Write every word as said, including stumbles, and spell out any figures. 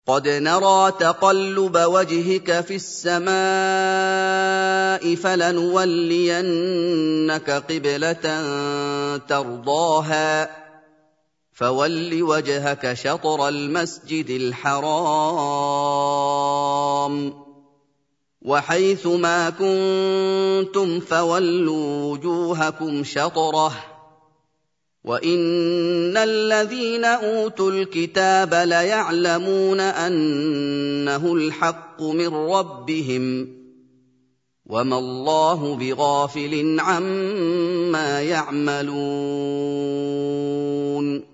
قَدْ نَرَىٰ تَقَلُّبَ وَجْهِكَ فِي السَّمَاءِ فَلَنُوَلِّيَنَّكَ قِبْلَةً تَرْضَاهَا فَوَلِّ وَجْهَكَ شَطْرَ الْمَسْجِدِ الْحَرَامِ ۚ وَحَيْثُ مَا كُنتُمْ فَوَلُّوا وُجُوهَكُمْ شَطْرَهُ ۗ وَإِنَّ الَّذِينَ أُوتُوا الْكِتَابَ لَيَعْلَمُونَ أَنَّهُ الْحَقُّ مِن رَّبِّهِمْ ۗ وَمَا اللَّهُ بِغَافِلٍ عَمَّا يَعْمَلُونَ